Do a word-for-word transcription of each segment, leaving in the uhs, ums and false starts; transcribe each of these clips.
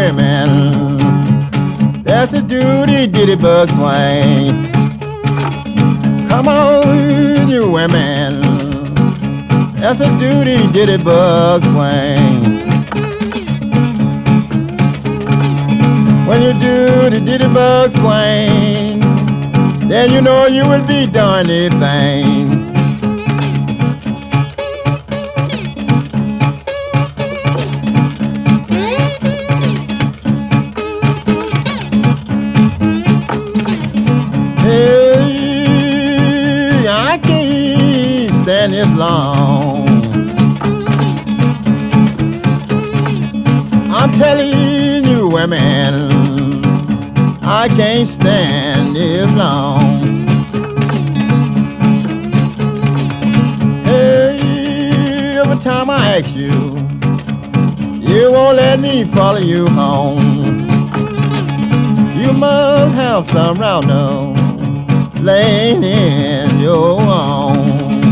women. That's a duty, diddy bug swing. Come on, you women. That's a duty, diddy bug swing. When you do the diddy bug swing, then you know you will be doing anything. Hey, I can't stand this long. I'm telling you, women, I can't stand this long. Hey, every time I ask you, you won't let me follow you home. You must have some rounder laying in your home.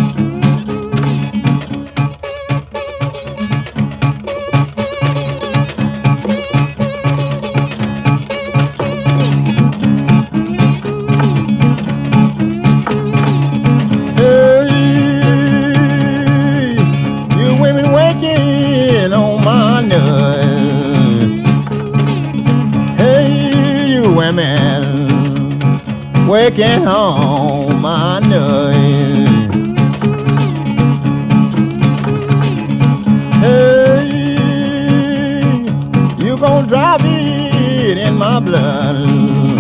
Women working on my nerves. Hey, you gon' drive it in my blood.